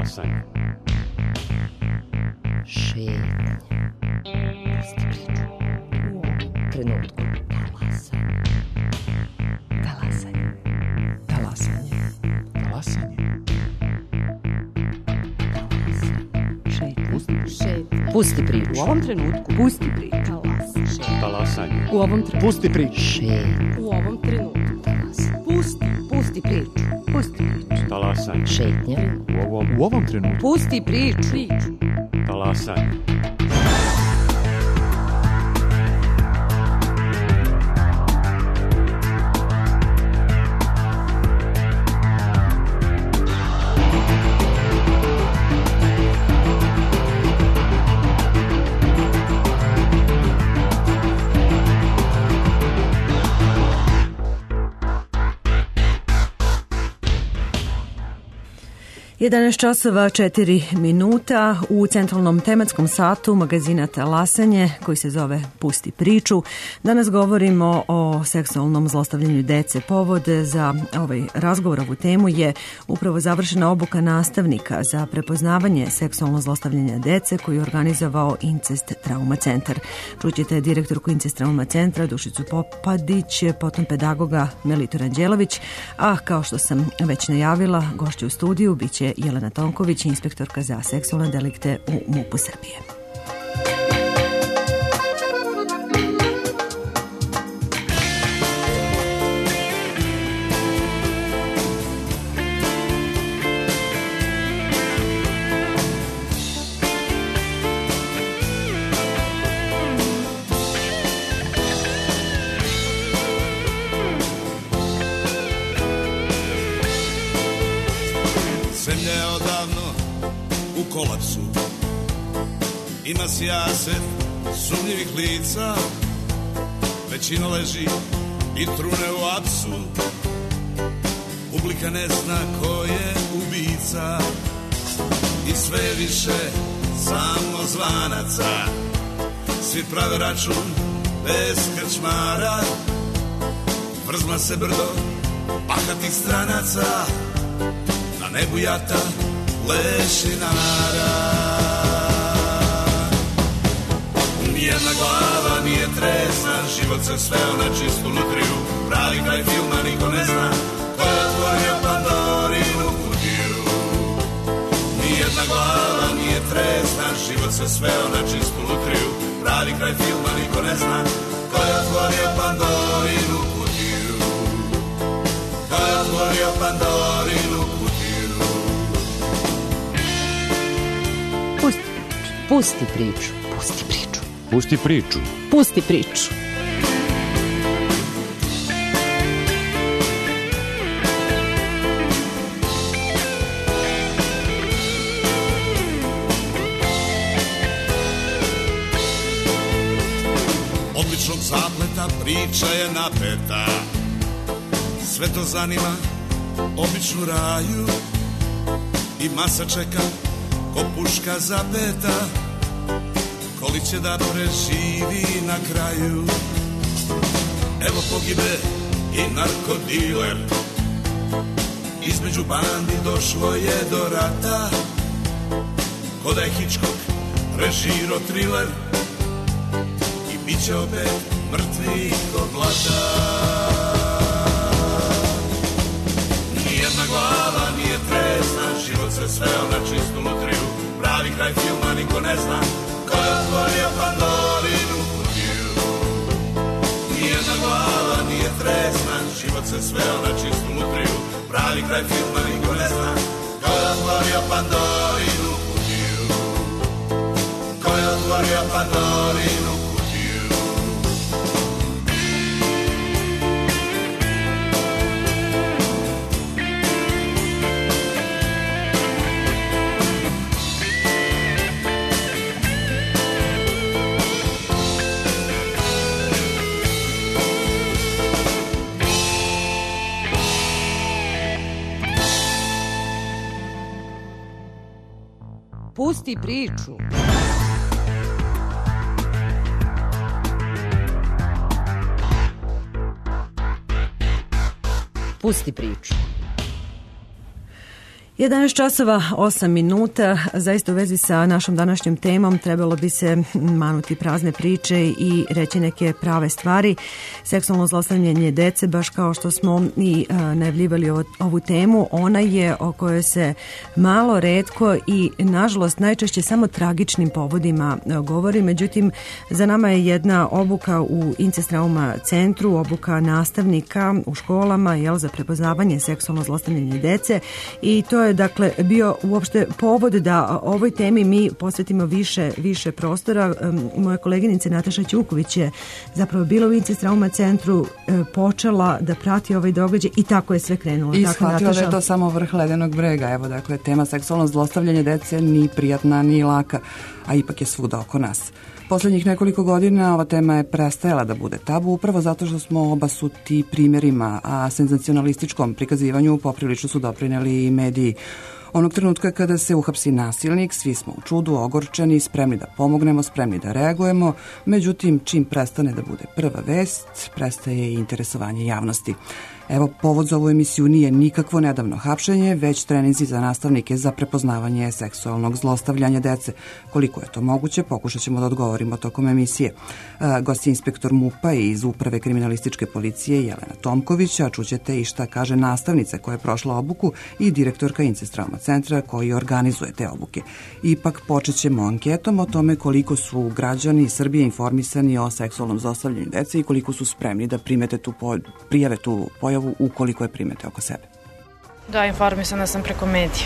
Talasanje. Šetnje. Pusti priču. U ovom trenutku. Talasanje. Talasanje. Talasanje. Šetnje. Pusti priču. U ovom trenutku. Pusti priču. Talasanje. U ovom trenutku. Pusti priču. Šetnje. U ovom trenutku. Pusti priču. Pusti priču. Talasanje. Šetnje. U ovom trenutku. Pusti priču. Talasanje. Jedanaest časova 4 minuta u centralnom tematskom satu magazina Talasanje koji se zove Pusti priču. Danas govorimo o seksualnom zlostavljanju dece. Povod za ovaj razgovor, ovu temu je upravo završena obuka nastavnika za prepoznavanje seksualno zlostavljanja dece koji je organizovao Incest Trauma centar. Čućete direktorku Incest Trauma centra Dušicu Popadić, potom pedagoga Melitu Ranđelović, a kao što sam već najavila, gošće u studiju biće Jelena Tonković, inspektorka za seksualne delikte u MUP-u Srbije. Kolapsu ima sijaset sumnjivih lica, većina leži i trune u apsu, publika ne zna ko je ubica i sve više samo zvanaca, svi prave račun bez krčmara, vrzma se brdo bahatih stranaca, na nebu jata lešinara. Nijedna glava nije tresna, život se sveo na čistu lutriju, pravi kraj filma niko ne zna ko je otvorio Pandorinu kutiju. Nijedna glava nije tresna, život se sveo na čistu lutriju, pravi kraj filma niko ne zna ko je otvorio Pandorinu kutiju. Ko je otvorio Pandorinu kutiju. Pusti priču. Pusti priču. Pusti priču. Pusti priču. Odličnog zapleta priča je napeta, sve to zanima običnu raju i masa čeka ko puška zapeta, koli će da preživi na kraju. Evo pogibe i narkodiler, između bandi došlo je do rata, ko da je Hitchcock režiro triler i bit će opet mrtvi ko blata. Nijedna glava nije tresna, život se sveo na čistu lutriju, pravi kraj filma niko ne zna ko je otvorio Pandorinu kutiju. Nijedna glava nije tresna, život se sveo na čistu lutriju, pravi kraj filma niko ne zna ko je otvorio Pandorinu kutiju. Ko je otvorio Pandorinu kutiju. Pusti priču. Pusti priču. 11 časova 8 minuta, zaista u vezi sa našom današnjom temom trebalo bi se manuti prazne priče i reći neke prave stvari. Seksualno zlostavljanje dece, baš kao što smo i najavljivali ovu temu, ona je o kojoj se malo, retko i nažalost najčešće samo tragičnim povodima govori. Međutim, za nama je jedna obuka u Incest Trauma centru, obuka nastavnika u školama za prepoznavanje seksualno zlostavljanje dece i to je dakle bio uopšte povod da ovoj temi mi posvetimo više prostora. Moja koleginica Nataša Ćuković je zapravo bila u Incest Trauma centru, počela da prati ovaj događaj i tako je sve krenulo. I shvatila da je to samo vrh ledenog brega. Evo, dakle, tema seksualno zlostavljanje dece ni prijatna, ni laka, a ipak je svuda oko nas. Poslednjih nekoliko godina ova tema je prestajala da bude tabu upravo zato što smo obasuti primjerima, a senzacionalističkom prikazivanju poprilično su doprineli i mediji. Onog trenutka kada se uhapsi nasilnik, svi smo u čudu, ogorčeni, spremni da pomognemo, spremni da reagujemo, međutim, čim prestane da bude prva vest, prestaje i interesovanje javnosti. Evo, povod za ovu emisiju nije nikakvo nedavno hapšenje, već treninzi za nastavnike za prepoznavanje seksualnog zlostavljanja dece. Koliko je to moguće, pokušat ćemo da odgovorimo tokom emisije. Gost je inspektor MUP-a iz Uprave kriminalističke policije Jelena Tomković, a čućete i šta kaže nastavnica koja je prošla obuku i direktorka Incest Trauma centra koji organizuje te obuke. Ipak počet ćemo anketom o tome koliko su građani Srbije informisani o seksualnom zlostavljanju dece i koliko su spremni da prijave tu pojavu ukoliko je primete oko sebe. Da, informisana sam preko medija.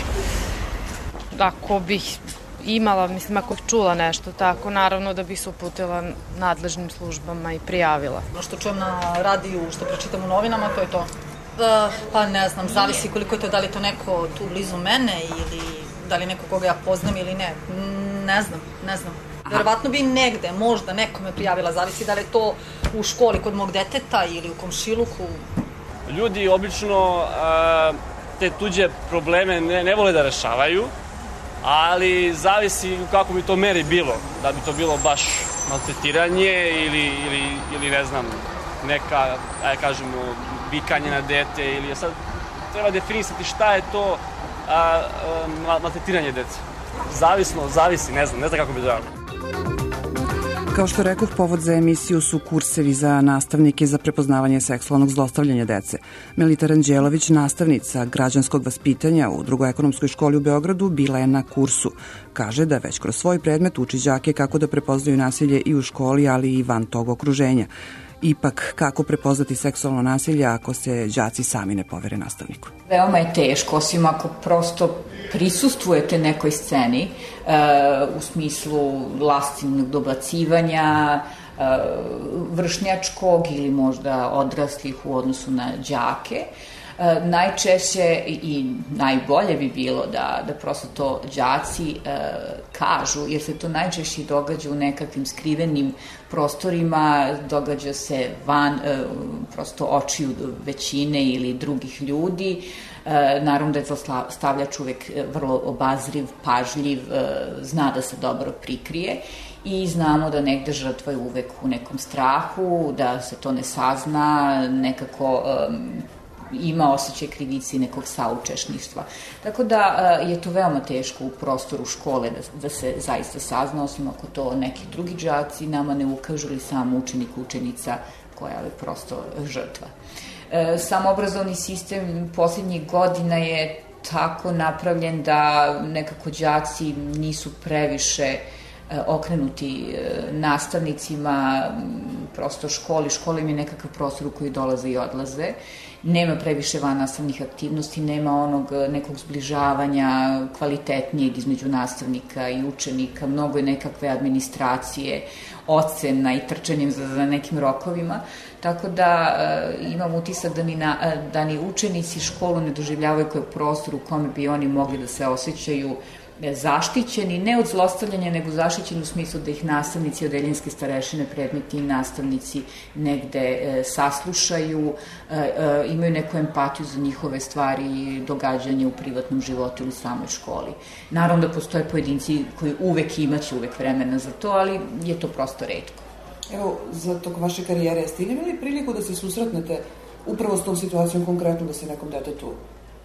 Ako bih imala, ako bih čula nešto tako, naravno da bih se uputila nadležnim službama i prijavila. Što čujem na radiju, što pročitam u novinama, to je to. Pa ne znam, zavisi koliko je to, da li je to neko tu blizu mene ili da li neko koga ja poznam ili ne. Ne znam. Verovatno bi negde, možda nekome prijavila, zavisi da li je to u školi kod mog deteta ili u komšiluku. Ljudi obično te tuđe probleme ne vole da rešavaju, ali zavisi u kakvom bi to meri bilo. Da bi to bilo baš maltretiranje ili ne znam, neka, kažemo, vikanje na dete ili sad treba definisati šta je to maltretiranje dece. Zavisi, ne znam kako bi dao. Kao što rekoh, povod za emisiju su kursevi za nastavnike za prepoznavanje seksualnog zlostavljanja dece. Melita Ranđelović, nastavnica građanskog vaspitanja u Drugoj ekonomskoj školi u Beogradu, bila je na kursu. Kaže da već kroz svoj predmet uči đake kako da prepoznaju nasilje i u školi, ali i van tog okruženja. Ipak, kako prepoznati seksualno nasilje ako se đaci sami ne povere nastavniku? Veoma je teško, osim ako prosto prisustvujete nekoj sceni u smislu lastinog dobacivanja, vršnjačkog ili možda odraslih u odnosu na đake. Najčešće i najbolje bi bilo da prosto to đaci kažu, jer se to najčešće događa u nekakvim skrivenim prostorima, događa se van prosto očiju većine ili drugih ljudi. Naravno da je zlostavljač uvek vrlo obazriv, pažljiv, zna da se dobro prikrije i znamo da negde žrtva je uvek u nekom strahu, da se to ne sazna, nekako ima osjećaj krivice i nekog saučešništva. Tako da je to veoma teško u prostoru škole da se zaista sazna, osim ako to neki drugi đaci nama ne ukažu ili sam učenik, učenica koja je prosto žrtva. Sam obrazovni sistem posljednjih godina je tako napravljen da nekako đaci nisu previše okrenuti nastavnicima, prosto školi. Škola im je nekakav prostor u koji dolaze i odlaze. Nema previše vannastavnih aktivnosti, nema onog nekog zbližavanja kvalitetnijeg između nastavnika i učenika, mnogo je nekakve administracije, ocena i trčanjem za nekim rokovima, tako da imam utisak da ni učenici školu ne doživljavaju kao prostor u kome bi oni mogli da se osjećaju zaštićeni, ne od zlostavljanja, nego zaštićeni u smislu da ih nastavnici, odeljenske starešine, predmeti i nastavnici negde saslušaju, imaju neku empatiju za njihove stvari i događanje u privatnom životu ili samoj školi. Naravno da postoje pojedinci koji imaće uvek vremena za to, ali je to prosto retko. Evo, za tog vaše karijere, ste imali priliku da se susretnete upravo s tom situacijom konkretno da se nekom detetu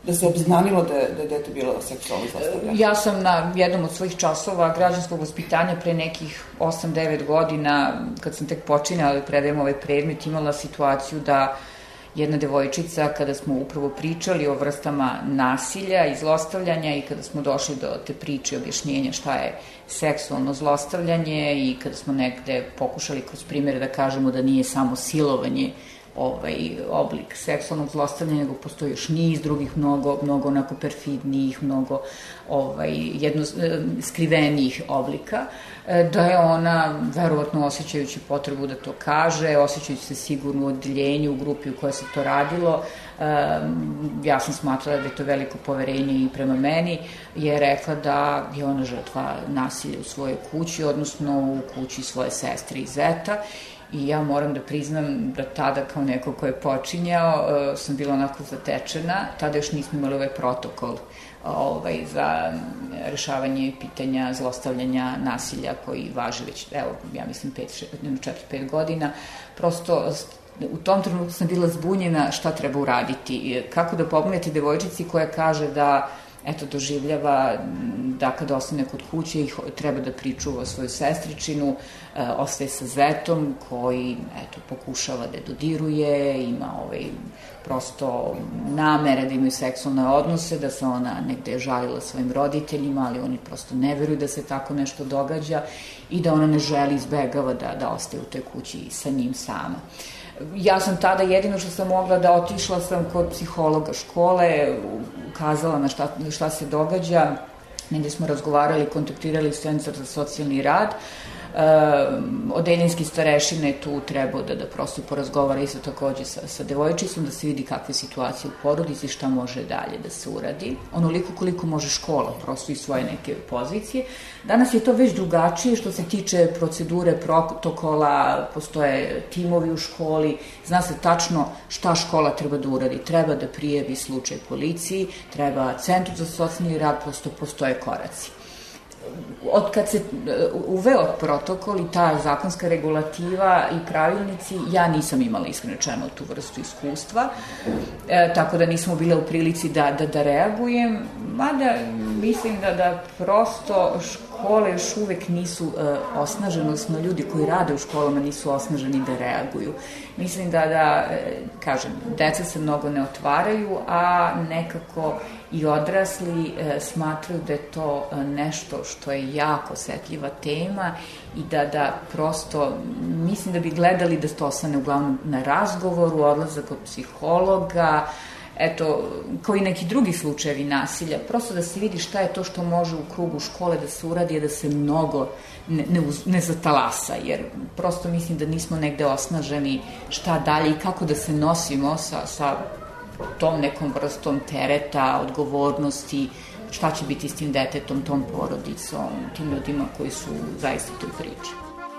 da se obznanilo da je dete bilo seksualno zlostavljano? Ja sam na jednom od svojih časova građanskog vaspitanja pre nekih 8-9 godina, kad sam tek počinjala da predajem ovaj predmet, imala situaciju da jedna devojčica, kada smo upravo pričali o vrstama nasilja i zlostavljanja i kada smo došli do te priče i objašnjenja šta je seksualno zlostavljanje i kada smo negde pokušali kroz primjere da kažemo da nije samo silovanje oblik seksualnog zlostavljanja, nego postoji još niz drugih, mnogo onako perfidnijih, mnogo skrivenijih oblika, da je ona, verovatno osjećajući potrebu da to kaže, osjećajući se sigurno u odeljenju, u grupi u kojoj se to radilo, ja sam smatrala da je to veliko poverenje i prema meni, je rekla da je ona žrtva nasilja u svojoj kući, odnosno u kući svoje sestre i zeta. I ja moram da priznam da tada kao neko ko je počinjao sam bila onako zatečena. Tada još nismo imali ovaj protokol za rešavanje pitanja zlostavljanja, nasilja koji važi već, evo, ja mislim 4-5 godina. Prosto u tom trenutku sam bila zbunjena šta treba uraditi. Kako da pomognete devojčici koja kaže da doživljava da kada ostane kod kuće treba da pričuva svoju sestričinu, ostaje sa zetom koji pokušava da je dodiruje, ima prosto namere da imaju seksualne odnose, da se ona negde žalila svojim roditeljima, ali oni prosto ne veruju da se tako nešto događa i da ona ne želi, izbegava da ostaje u toj kući sa njim sama. Ja sam tada jedino što sam mogla da otišla sam kod psihologa škole, ukazala na šta se događa, negde smo razgovarali, kontaktirali Centar za socijalni rad, odeljenski starešina je tu trebao da prosto porazgovara isto takođe sa devojčicom, da se vidi kakve situacije u porodici, šta može dalje da se uradi, onoliko koliko može škola, prosto iz svoje neke pozicije. Danas je to već drugačije što se tiče procedure, protokola, postoje timovi u školi, zna se tačno šta škola treba da uradi, treba da prijavi slučaj policiji, treba Centru za socijalni rad, prosto postoje koraci. Od kad se uveo protokol i ta zakonska regulativa i pravilnici, ja nisam imala iskreno rečeno tu vrstu iskustva, tako da nismo bile u prilici da reagujem, mada mislim da prosto škole još uvek nisu osnažene, odnosno ljudi koji rade u školama nisu osnaženi da reaguju. Mislim da kažem, deca se mnogo ne otvaraju, a nekako i odrasli smatraju da je to nešto što je jako osetljiva tema i da prosto mislim da bi gledali da to ostane uglavnom na razgovoru, odlazak kod psihologa, kao i neki drugi slučajevi nasilja, prosto da se vidi šta je to što može u krugu škole da se uradi, da se mnogo ne zatalasa, jer prosto mislim da nismo negde osnaženi šta dalje i kako da se nosimo sa tom nekom vrstom tereta, odgovornosti, šta će biti s tim detetom, tom porodicom, tim ljudima koji su zaista u toj priči.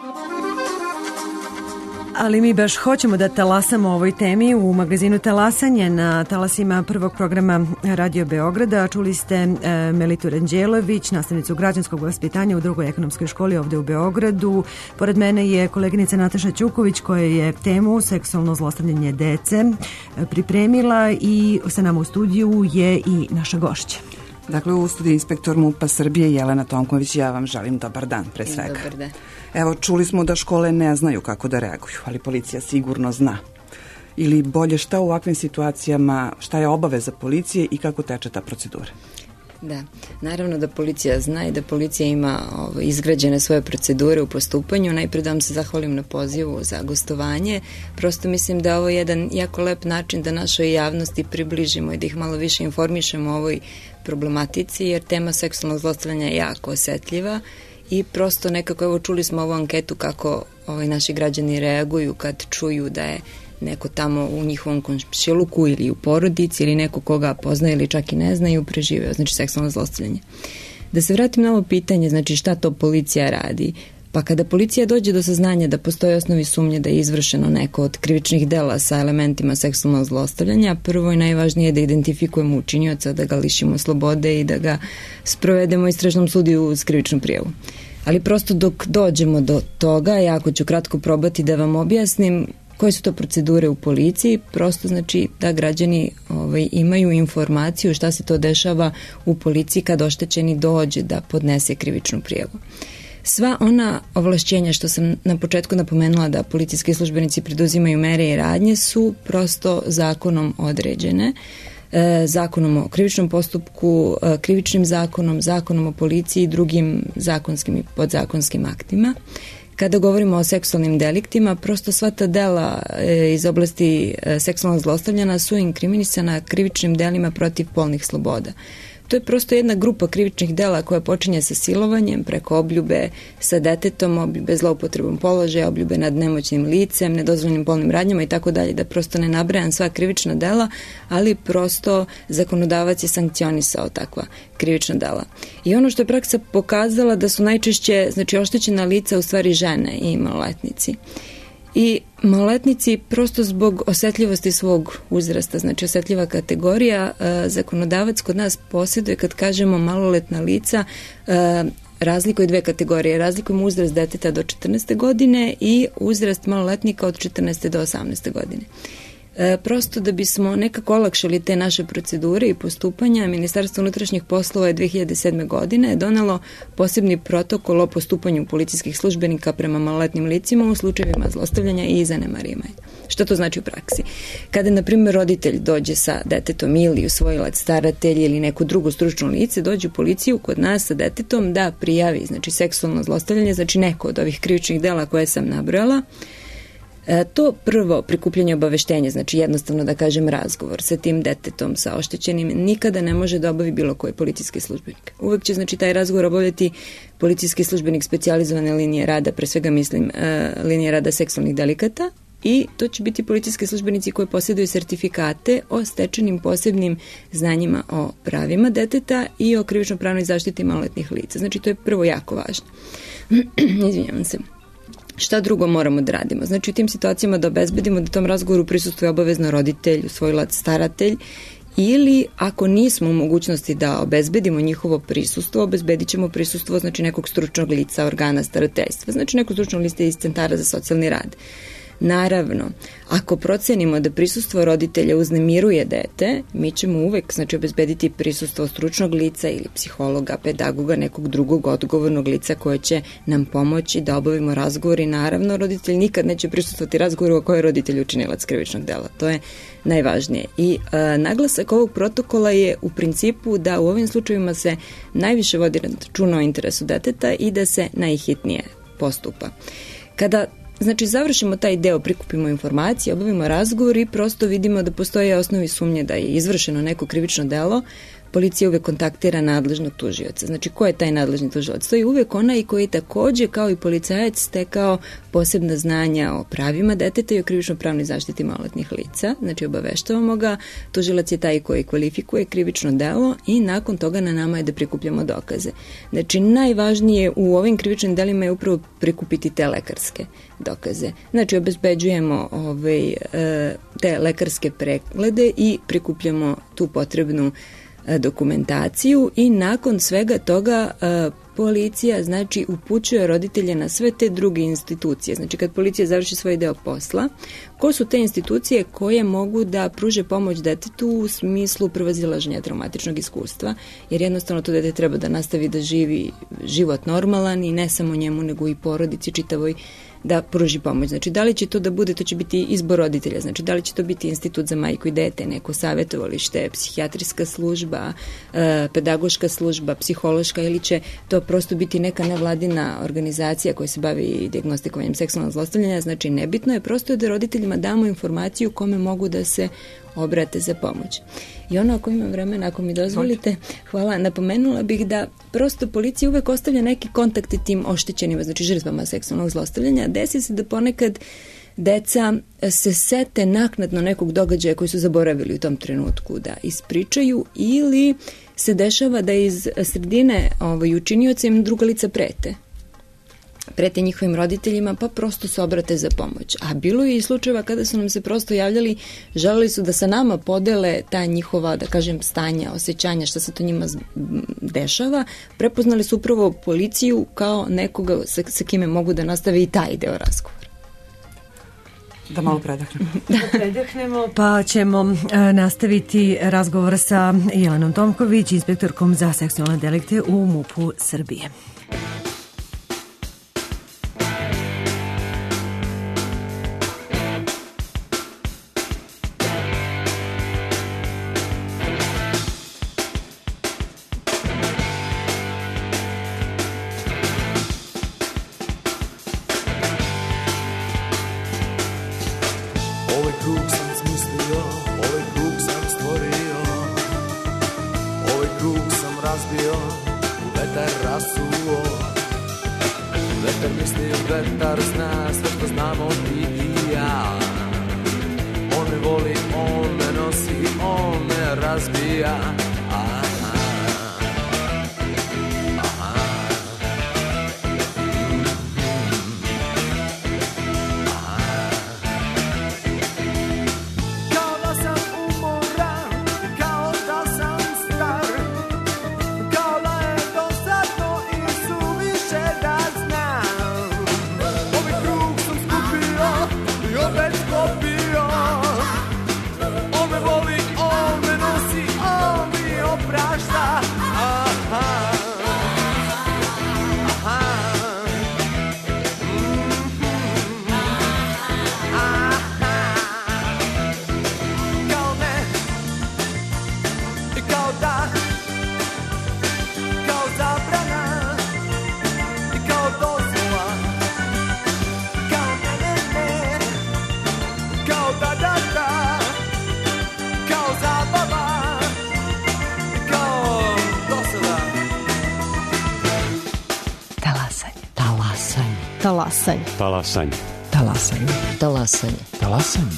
Ali mi baš hoćemo da talasamo o ovoj temi u magazinu Talasanje na talasima prvog programa Radio Beograda. Čuli ste Melitu Ranđelović, nastavnicu građanskog vaspitanja u drugoj ekonomskoj školi ovde u Beogradu. Pored mene je koleginica Nataša Ćuković koja je temu seksualno zlostavljanje dece pripremila i sa nama u studiju je i naša gošća. Dakle, u studiju inspektor MUP-a Srbije Jelena Tomković, ja vam želim dobar dan pre svega. Dobar dan. Evo, čuli smo da škole ne znaju kako da reaguju, ali policija sigurno zna. Ili bolje, šta u ovakvim situacijama, šta je obaveza policije i kako teče ta procedura? Da, naravno da policija zna i da policija ima izgrađene svoje procedure u postupanju. Najpre da vam se zahvalim na pozivu za gostovanje. Prosto mislim da je ovo jedan jako lep način da našoj javnosti približimo i da ih malo više informišemo o ovoj problematici, jer tema seksualnog zlostavljanja je jako osetljiva i prosto nekako, evo čuli smo ovu anketu kako naši građani reaguju kad čuju da je neko tamo u njihovom komšiluku ili u porodici ili neko koga poznaje ili čak i ne znaju preživeo, znači seksualno zlostavljanje. Da se vratim na ovo pitanje, znači šta to policija radi? Pa kada policija dođe do saznanja da postoje osnovi sumnje da je izvršeno neko od krivičnih dela sa elementima seksualnog zlostavljanja, prvo i najvažnije je da identifikujemo učinioca, da ga lišimo slobode i da ga sprovedemo istražnom sudu uz krivičnu prijavu. Ali prosto dok dođemo do toga, jako ću kratko probati da vam objasnim koje su to procedure u policiji, prosto znači da građani imaju informaciju šta se to dešava u policiji kad oštećeni dođe da podnese krivičnu prijavu. Sva ona ovlašćenja što sam na početku napomenula da policijski službenici preduzimaju mere i radnje su prosto zakonom određene. Zakonom o krivičnom postupku, krivičnim zakonom, zakonom o policiji i drugim zakonskim i podzakonskim aktima. Kada govorimo o seksualnim deliktima, prosto sva ta dela iz oblasti seksualnog zlostavljanja su inkriminisana krivičnim delima protiv polnih sloboda. To je prosto jedna grupa krivičnih dela koja počinje sa silovanjem preko obljube sa detetom, obljube zloupotrebom položaja, obljube nad nemoćnim licem, nedozvoljenim polnim radnjama i tako dalje, da prosto ne nabrajam sva krivična dela, ali prosto zakonodavac je sankcionisao takva krivična dela. I ono što je praksa pokazala da su najčešće, znači, oštećena lica u stvari žene i maloletnici. I maloletnici prosto zbog osetljivosti svog uzrasta, znači osetljiva kategorija, zakonodavac kod nas posjeduje, kad kažemo maloletna lica, razlikuje dve kategorije. Razlikujemo uzrast deteta do 14. godine i uzrast maloletnika od 14. do 18. godine. Prosto da bismo nekako olakšali te naše procedure i postupanja, Ministarstvo unutrašnjih poslova je 2007. godine donelo posebni protokol o postupanju policijskih službenika prema maloletnim licima u slučajevima zlostavljanja i zanemarivanja. Što to znači u praksi? Kada, na primjer, roditelj dođe sa detetom ili usvojilac, staratelj ili neko drugo stručno lice, dođe u policiju kod nas sa detetom da prijavi, znači, seksualno zlostavljanje, znači neko od ovih krivičnih dela koje sam nabrojala. To prvo prikupljanje obaveštenja, znači jednostavno da kažem razgovor sa tim detetom, sa oštećenim, nikada ne može da obavi bilo koji policijski službenik. Uvek će, znači, taj razgovor obavljati policijski službenik specijalizovane linije rada, pre svega mislim linije rada seksualnih delikata, i to će biti policijski službenici koji posjeduju sertifikate o stečenim posebnim znanjima o pravima deteta i o krivično-pravnoj zaštiti maloletnih lica. Znači, to je prvo jako važno. Izvinjavam se. Šta drugo moramo da radimo? Znači, u tim situacijama da obezbedimo da tom razgovoru prisustvuje obavezno roditelj, usvojilac, staratelj, ili ako nismo u mogućnosti da obezbedimo njihovo prisustvo, obezbedit ćemo prisustvo, znači, nekog stručnog lica, organa starateljstva, znači neko stručno lice iz centara za socijalni rad. Naravno, ako procenimo da prisustvo roditelja uznemiruje dete, mi ćemo uvek, znači, obezbediti prisustvo stručnog lica ili psihologa, pedagoga, nekog drugog odgovornog lica koje će nam pomoći da obavimo razgovor. I naravno, roditelj nikad neće prisustvovati razgovoru ako je roditelj učinilac krivičnog dela. To je najvažnije. I naglasak ovog protokola je u principu da u ovim slučajevima se najviše vodi računa o interesu deteta i da se najhitnije postupa. Kada, znači, završimo taj deo, prikupimo informacije, obavimo razgovor i prosto vidimo da postoje osnovi sumnje da je izvršeno neko krivično delo, policija uvek kontaktira nadležnog tužioca. Znači, ko je taj nadležni tužilac? To je uvek onaj koji takođe, kao i policajac, stekao posebna znanja o pravima deteta i o krivično-pravnoj zaštiti maloletnih lica. Znači, obaveštavamo ga, tužilac je taj koji kvalifikuje krivično delo i nakon toga na nama je da prikupljamo dokaze. Znači, najvažnije u ovim krivičnim delima je upravo prikupiti te lekarske dokaze. Znači, obezbeđujemo te lekarske preglede i prikupljamo tu potrebnu dokumentaciju i nakon svega toga policija, znači, upućuje roditelje na sve te druge institucije. Znači, kad policija završi svoj deo posla, ko su te institucije koje mogu da pruže pomoć detetu u smislu prevazilaženja traumatičnog iskustva, jer jednostavno to dete treba da nastavi da živi život normalan i ne samo njemu, nego i porodici čitavoj da pruži pomoć. Znači, da li će to da bude, to će biti izbor roditelja, znači, da li će to biti institut za majku i dete, neko savjetovalište, psihijatrijska služba, pedagoška služba, psihološka, ili će to prosto biti neka nevladina organizacija koja se bavi dijagnostikovanjem seksualnog zlostavljanja. Znači, nebitno je, prosto je da roditeljima damo informaciju kome mogu da se obrate za pomoć. I ono, ako imam vremena, ako mi dozvolite, hvala, napomenula bih da prosto policija uvek ostavlja neki kontakti tim oštećenima, znači žrtvama seksualnog zlostavljanja. Desi se da ponekad deca se sete naknadno nekog događaja koji su zaboravili u tom trenutku da ispričaju, ili se dešava da iz sredine učinioca im druga lica prete njihovim roditeljima, pa prosto se obrate za pomoć. A bilo je i slučajeva kada su nam se prosto javljali, želeli su da sa nama podele ta njihova, da kažem, stanja, osjećanja, šta se to njima dešava. Prepoznali su upravo policiju kao nekoga sa kime mogu da nastave i taj deo razgovora. Da malo predahnemo. Predahnemo, pa ćemo nastaviti razgovor sa Jelenom Tomković, inspektorkom za seksualne delikte u MUP-u Srbije. Talasanje. Talasanje. Talasanje. Talasanje. Talasanje.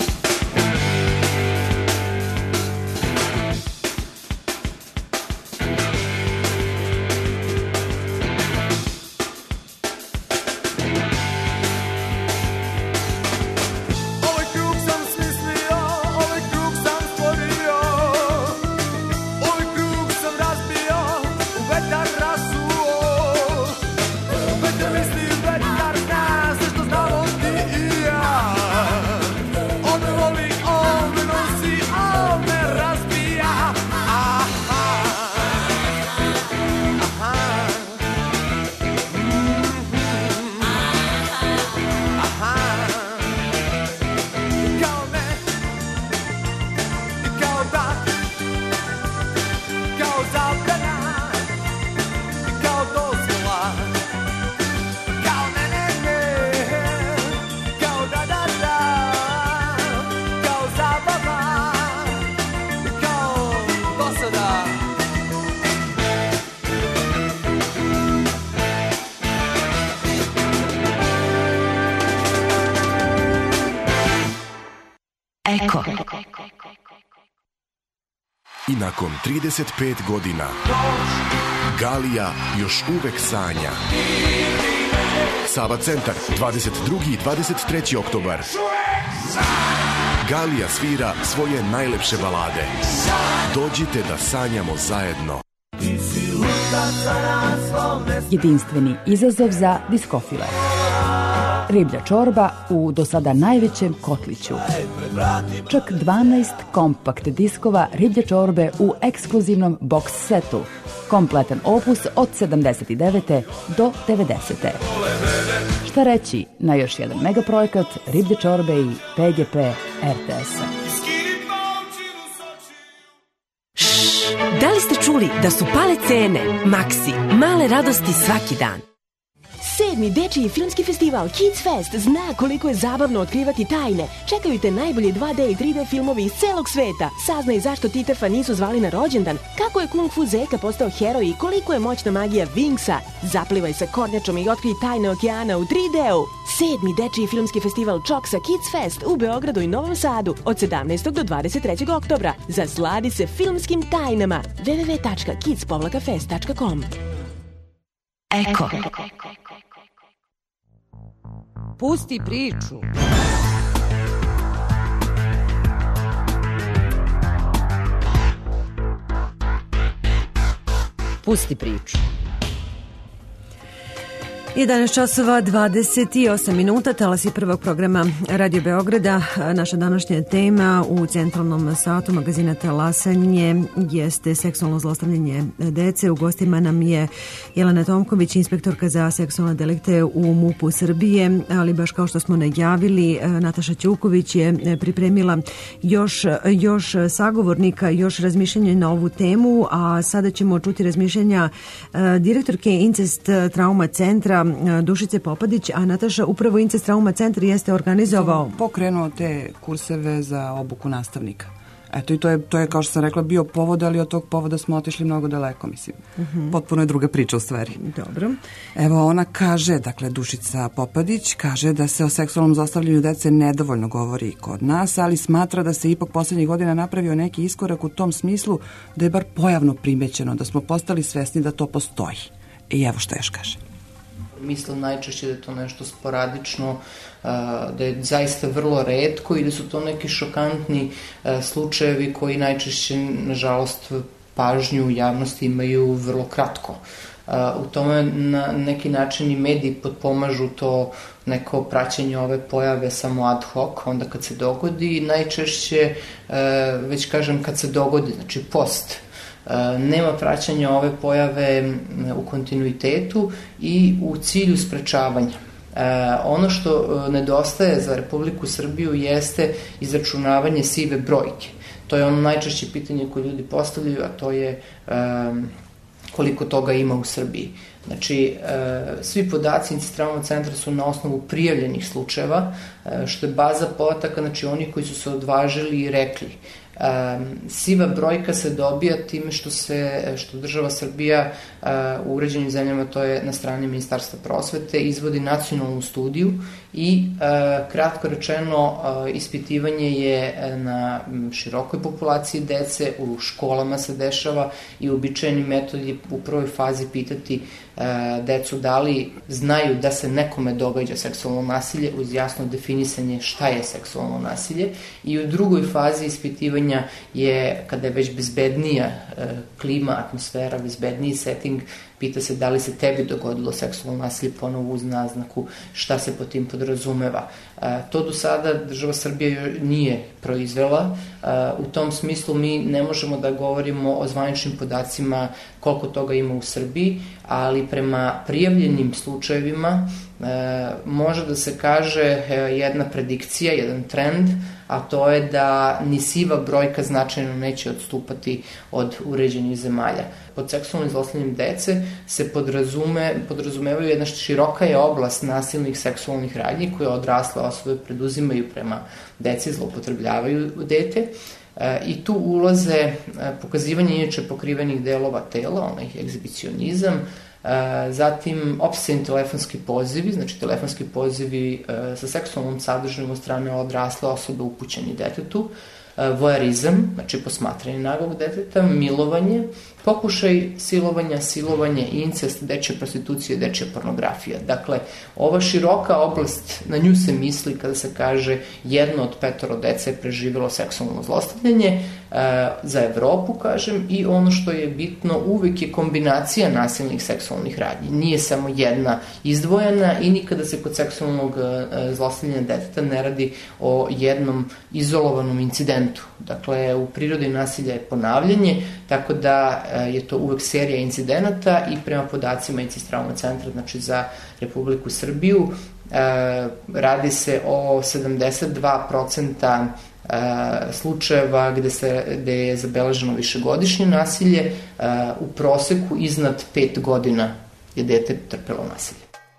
Eko. I nakon 35 godina Galija još uvek sanja. Sava centar, 22. i 23. oktobar. Galija svira svoje najlepše balade. Dođite da sanjamo zajedno. Jedinstveni izazov za diskofile. Riblja čorba u do sada najvećem kotliću. Čak 12 kompakt diskova riblje čorbe u ekskluzivnom box setu. Kompletan opus od 79. do 90. Šta reći na još jedan megaprojekt riblje čorbe i PGP RTS-a. Da li ste čuli da su pale cene? Maxi, male radosti svaki dan. 7. dečiji filmski festival Kids Fest zna koliko je zabavno otkrivati tajne. Čekaju te najbolji 2D i 3D filmovi iz celog sveta. Saznaj zašto Titefa nisu zvali na rođendan, kako je Kung Fu Zeka postao heroj i koliko je moćna magija Wingsa. Zaplivaj sa kornjačom i otkrij tajne okeana u 3D-u. 7. dečiji filmski festival Čoksa Kids Fest u Beogradu i Novom Sadu od 17. do 23. oktobra. Zasladi se filmskim tajnama. www.kids-fest.com. Eko. Pusti priču. Pusti priču. 11 časova 28 minuta, talasi prvog programa Radio Beograda. Naša današnja tema u centralnom satu magazina Talasanje jeste seksualno zlostavljanje dece. U gostima nam je Jelena Tomković, inspektorka za seksualne delikte u MUP-u Srbije, ali baš kao što smo najavili, Nataša Ćuković je pripremila još sagovornika, još razmišljanja na ovu temu, a sada ćemo čuti razmišljanja direktorke Incest Trauma centra Dušice Popadić, a Nataša, upravo Incest Trauma centar jeste organizovao... Pokrenuo te kurseve za obuku nastavnika. Eto, i to je, kao što sam rekla, bio povod, ali od tog povoda smo otišli mnogo daleko, mislim. Potpuno je druga priča u stvari. Dobro. Evo, ona kaže, dakle, Dušica Popadić kaže da se o seksualnom zlostavljanju dece nedovoljno govori kod nas, ali smatra da se ipak poslednjih godina napravio neki iskorak u tom smislu da je bar pojavno primećeno, da smo postali svesni da to postoji. I evo što još kaže. Mislim najčešće da je to nešto sporadično, da je zaista vrlo retko i da su to neki šokantni slučajevi koji najčešće, nažalost, pažnju u javnosti imaju vrlo kratko. U tome na neki način i mediji potpomažu to neko praćenje ove pojave samo ad hoc, onda kad se dogodi, najčešće, već kažem kad se dogodi, znači post. Nema praćanja ove pojave u kontinuitetu i u cilju sprečavanja. Ono što nedostaje za Republiku Srbiju jeste izračunavanje sive brojke. To je ono najčešće pitanje koje ljudi postavljaju, a to je koliko toga ima u Srbiji. Znači, svi podaci Incest Trauma centra su na osnovu prijavljenih slučajeva, što je baza podataka, znači oni koji su se odvažili i rekli. Siva brojka se dobija time što država Srbija u uređenim zemljama, to je na strani Ministarstva prosvete, izvodi nacionalnu studiju i kratko rečeno ispitivanje je na širokoj populaciji dece, u školama se dešava i uobičajeni metod je u prvoj fazi pitati decu da li znaju da se nekome događa seksualno nasilje uz jasno definisanje šta je seksualno nasilje, i u drugoj fazi ispitivanja je, kada je već bezbednija klima, atmosfera, bezbedniji setting, pita se da li se tebi dogodilo seksualno nasilje, ponovo uz naznaku šta se po tim podrazumeva. To do sada država Srbija nije proizvela. U tom smislu mi ne možemo da govorimo o zvaničnim podacima koliko toga ima u Srbiji, ali prema prijavljenim slučajevima može da se kaže jedna predikcija, jedan trend, a to je da ni siva brojka značajno neće odstupati od uređenih zemalja. Pod seksualnim zlostavljanjem dece se podrazumevaju jedna široka je oblast nasilnih seksualnih radnji koje odrasle osobe preduzimaju prema deci, zloupotrebljavaju dete. I tu ulaze pokazivanje inače pokrivenih delova tela, onaj egzibicionizam, zatim opsesivni telefonski pozivi, znači telefonski pozivi sa seksualnom sadržajem od strane odrasle osobe upućeni detetu, voarizam, znači posmatranje nagog deteta, milovanje, pokušaj silovanje, incest, dečja prostitucija, dečja pornografija. Dakle, ova široka oblast, na nju se misli kada se kaže 1 od 5 dece je preživjelo seksualno zlostavljanje, za Evropu, kažem, i ono što je bitno, uvek je kombinacija nasilnih seksualnih radnji. Nije samo jedna izdvojena i nikada se kod seksualnog zlostavljanja deteta ne radi o jednom izolovanom incidentu. Dakle, u prirodi nasilja je ponavljanje, tako da je to uvek serija incidenata i prema podacima Incest Trauma centra, znači za Republiku Srbiju, radi se o 72% slučajeva gde je zabeleženo višegodišnje nasilje, u proseku iznad 5 godina je dete trpelo nasilje.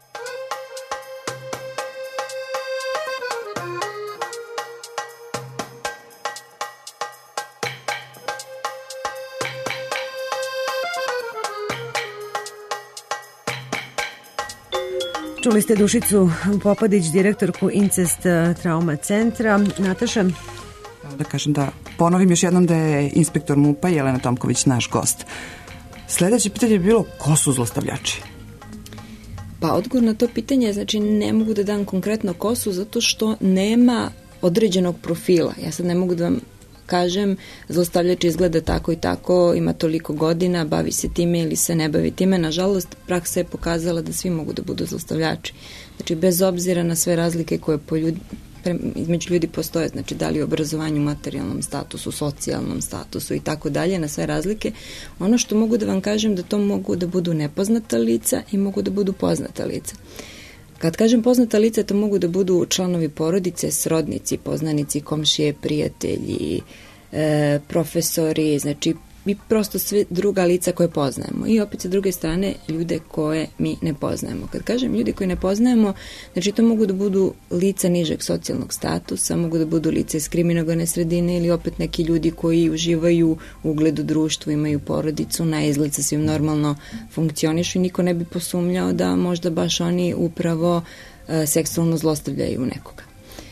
Čuli ste Dušicu Popadić, direktorku Incest Trauma centra. Nataša? Da kažem, da ponovim još jednom da je inspektor MUP-a Jelena Tomković naš gost. Sledeće pitanje je bilo ko su zlostavljači? Pa odgovor na to pitanje, znači ne mogu da dam konkretno ko su zato što nema određenog profila. Ja sad ne mogu da vam kažem, zlostavljač izgleda tako i tako, ima toliko godina, bavi se time ili se ne bavi time. Nažalost, praksa je pokazala da svi mogu da budu zlostavljači. Znači, bez obzira na sve razlike koje između ljudi postoje, znači da li u obrazovanju, materijalnom statusu, socijalnom statusu i tako dalje, na sve razlike. Ono što mogu da vam kažem da to mogu da budu nepoznata lica i mogu da budu poznata lica. Kad kažem poznata lica, to mogu da budu članovi porodice, srodnici, poznanici, komšije, prijatelji, profesori, znači i prosto sve druga lica koje poznajemo. I opet sa druge strane ljude koje mi ne poznajemo. Kad kažem ljudi koje ne poznajemo, znači to mogu da budu lica nižeg socijalnog statusa, mogu da budu lica iz kriminogene sredine ili opet neki ljudi koji uživaju u ugledu društvu, imaju porodicu, na izgled sasvim normalno funkcionišu i niko ne bi posumnjao da možda baš oni upravo seksualno zlostavljaju nekoga.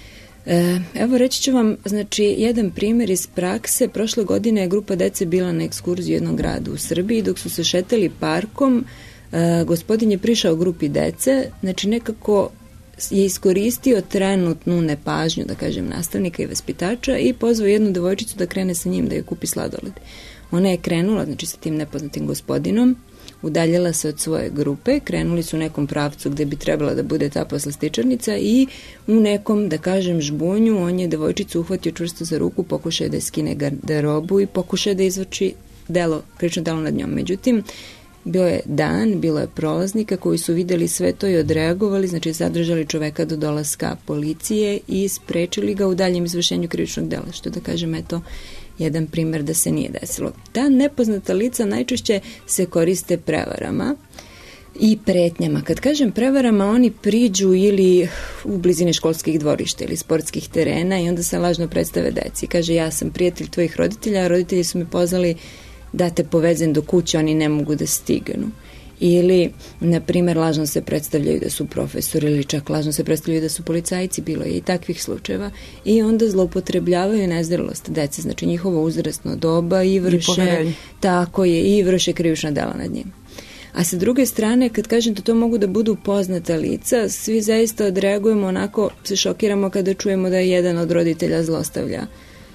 Evo reći ću vam, znači, jedan primjer iz prakse. Prošle godine je grupa dece bila na ekskurziji u jednom gradu u Srbiji. Dok su se šetali parkom, gospodin je prišao grupi dece, znači nekako je iskoristio trenutnu nepažnju, da kažem, nastavnika i vaspitača i pozvao jednu devojčicu da krene sa njim da joj kupi sladoled. Ona je krenula, znači sa tim nepoznatim gospodinom, udaljila se od svoje grupe, krenuli su u nekom pravcu gde bi trebala da bude ta poslastičarnica i u nekom, da kažem, žbunju on je devojčicu uhvatio čvrsto za ruku, pokušao da je skine garderobu i pokušao da izvrši krivično delo nad njom. Međutim, bio je dan, bilo je prolaznika koji su videli sve to i odreagovali, znači zadržali čoveka do dolaska policije i sprečili ga u daljem izvršenju krivičnog dela, što da kažem, eto, jedan primjer da se nije desilo. Ta nepoznata lica najčešće se koriste prevarama i pretnjama. Kad kažem prevarama, oni priđu ili u blizini školskih dvorišta ili sportskih terena i onda se lažno predstave deci. Kaže, ja sam prijatelj tvojih roditelja, a roditelji su me pozvali da te povezem do kuće, oni ne mogu da stignu. Ili, na primjer, lažno se predstavljaju da su profesori ili čak lažno se predstavljaju da su policajci, bilo je i takvih slučajeva, i onda zloupotrebljavaju nezrelost dece, znači njihovo uzrasno doba i vrše, tako je, i vrše krivična dela nad njim. A sa druge strane, kad kažem da to mogu da budu poznata lica, svi zaista odreagujemo onako, se šokiramo kada čujemo da jedan od roditelja zlostavlja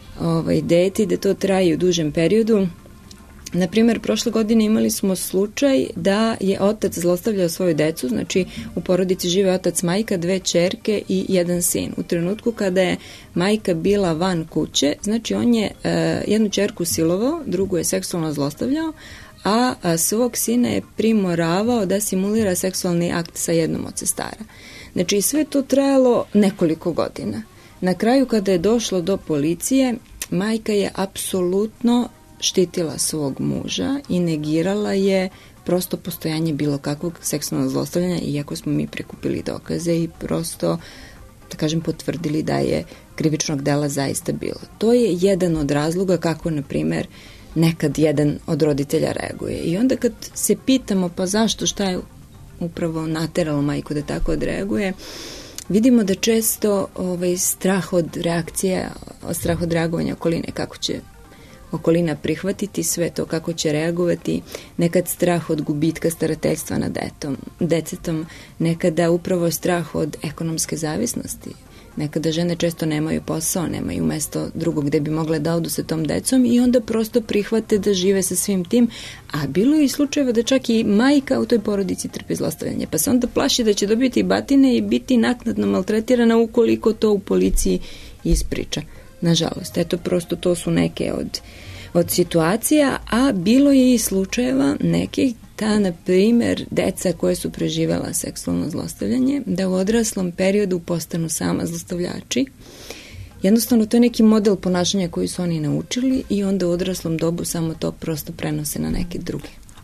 dete, da to traje u dužem periodu. Na primjer, prošle godine imali smo slučaj da je otac zlostavljao svoju decu, znači u porodici žive otac, majka, 2 ćerke i 1 sin. U trenutku kada je majka bila van kuće, znači on je jednu ćerku silovao, drugu je seksualno zlostavljao, a svog sina je primoravao da simulira seksualni akt sa jednom od sestara. Znači sve to trajalo nekoliko godina. Na kraju kada je došlo do policije, majka je apsolutno štitila svog muža i negirala je prosto postojanje bilo kakvog seksualnog zlostavljanja, iako smo mi prikupili dokaze i prosto, da kažem, potvrdili da je krivičnog dela zaista bilo. To je jedan od razloga kako, na primjer, nekad jedan od roditelja reaguje. I onda kad se pitamo pa zašto, šta je upravo nateralo majku da tako odreaguje, vidimo da često strah od reakcije, strah od reagovanja okoline, kako će okolina prihvatiti sve to, kako će reagovati, nekad strah od gubitka starateljstva nad decetom, nekada upravo strah od ekonomske zavisnosti, nekada žene često nemaju posao, nemaju mesto drugog gde bi mogle da odu sa tom decom i onda prosto prihvate da žive sa svim tim, a bilo je i slučajeva da čak i majka u toj porodici trpi zlostavljanje, pa se onda plaši da će dobiti batine i biti naknadno maltretirana ukoliko to u policiji ispriča. Nažalost, eto, prosto to su neke od situacija, a bilo je i slučajeva nekih da, na primjer, deca koje su preživela seksualno zlostavljanje, da u odraslom periodu postanu sama zlostavljači. Jednostavno, to je neki model ponašanja koji su oni naučili i onda u odraslom dobu samo to prosto prenose na neke druge.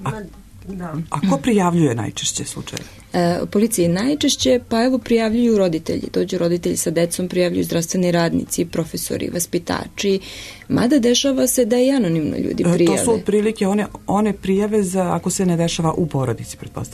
A ko prijavljuje najčešće slučaje? Policiji najčešće, pa evo prijavljuju roditelji. Dođu roditelji sa decom, prijavljuju zdravstveni radnici, profesori, vaspitači, mada dešava se da i anonimno ljudi prijave. To su otprilike one prijave za ako se ne dešava u porodici, pretpostavljam.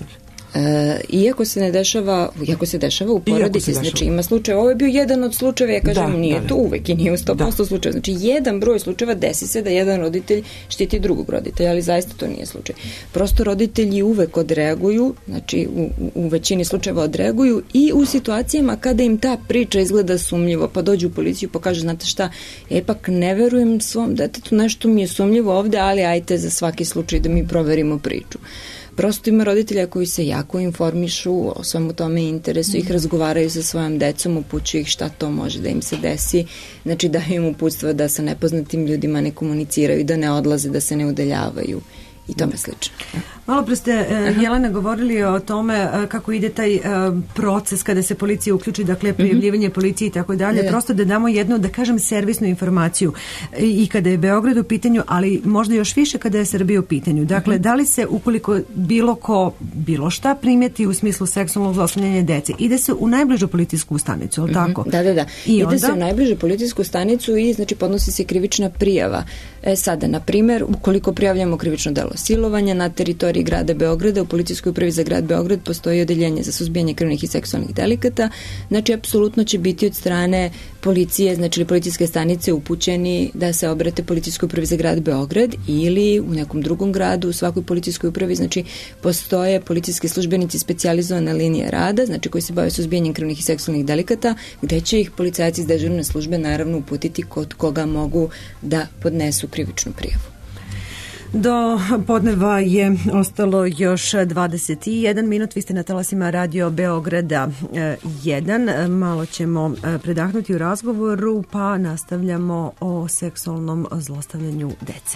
Iako se dešava u porodici, znači ima slučaj, ovo je bio jedan od slučajeva, ja kažem, nije to uvek i nije u 100% slučajeva, znači jedan broj slučajeva desi se da jedan roditelj štiti drugog roditelja, ali zaista to nije slučaj. Prosto roditelji uvek odreaguju, znači u većini slučajeva odreaguju i u situacijama kada im ta priča izgleda sumnjivo, pa dođu u policiju pa kažu, znate šta, ipak ne verujem svom detetu, nešto mi je sumnjivo ovde, ali ajte za svaki slučaj da mi proverimo priču. Prosto ima roditelja koji se jako informišu o svemu tome, interesu ih, razgovaraju sa svojom decom, upućuju ih šta to može da im se desi, znači daju im uputstva da sa nepoznatim ljudima ne komuniciraju, da ne odlaze, da se ne udaljavaju i tome slično. Malo pre ste, Jelena, govorili o tome kako ide taj proces kada se policija uključi, dakle prijavljivanje policije i tako dalje, prosto da damo jednu, da kažem, servisnu informaciju i kada je Beograd u pitanju, ali možda još više kada je Srbija u pitanju. Dakle, da li se, ukoliko bilo ko bilo šta primjeti u smislu seksualnog zlostavljanja dece, ide se u najbližu policijsku stanicu, ali tako? Da. Ide se u najbližu policijsku stanicu i znači podnosi se krivična prijava. Sada, na primjer, ukoliko prijavljamo krivično delo silovanja na teritoriji grada Beograda, u policijskoj upravi za grad Beograd postoji odeljenje za suzbijanje krvnih i seksualnih delikata, znači apsolutno će biti od strane policije, znači policijske stanice upućeni da se obrate policijskoj upravi za grad Beograd ili u nekom drugom gradu, u svakoj policijskoj upravi, znači postoje policijski službenici specijalizovane linije rada, znači koji se bave suzbijanjem krvnih i seksualnih delikata, gde će ih policajci iz dežurne službe naravno uputiti kod koga mogu da podnesu krivičnu prijavu. Do podneva je ostalo još 21 minut. Vi ste na talasima Radio Beograda 1. Malo ćemo predahnuti u razgovoru, pa nastavljamo o seksualnom zlostavljanju dece.